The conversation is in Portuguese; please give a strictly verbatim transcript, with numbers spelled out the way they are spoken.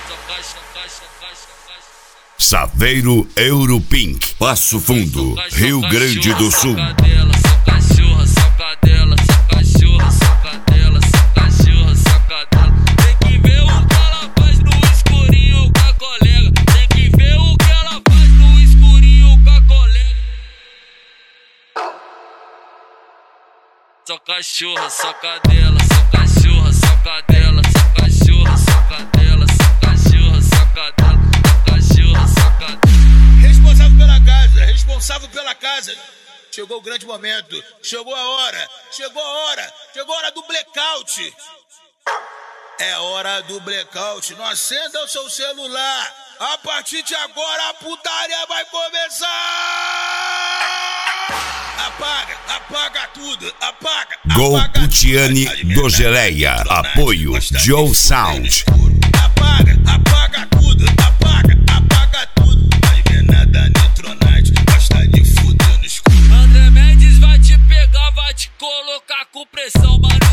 Saveiro Europink, Passo Fundo, Rio Grande do Sul. Só cachorra, só cadela, só cachorra, só cadela, só cachorra, só cadela, só cachorra, só cadela, só cachorra, só cadela. Responsável pela casa, responsável pela casa. Chegou o grande momento, chegou a hora, chegou a hora, chegou a hora do blackout. É hora do blackout, não acenda o seu celular. A partir de agora a putaria vai começar. Apaga, apaga tudo, apaga. Gol Putiani do Geleia, apoio Joe Sound. Apaga, apaga tudo, apaga, apaga tudo. Alienada Nitronite, gosta de fuder no escuro. André Mendes vai te pegar, vai te colocar com pressão, mano.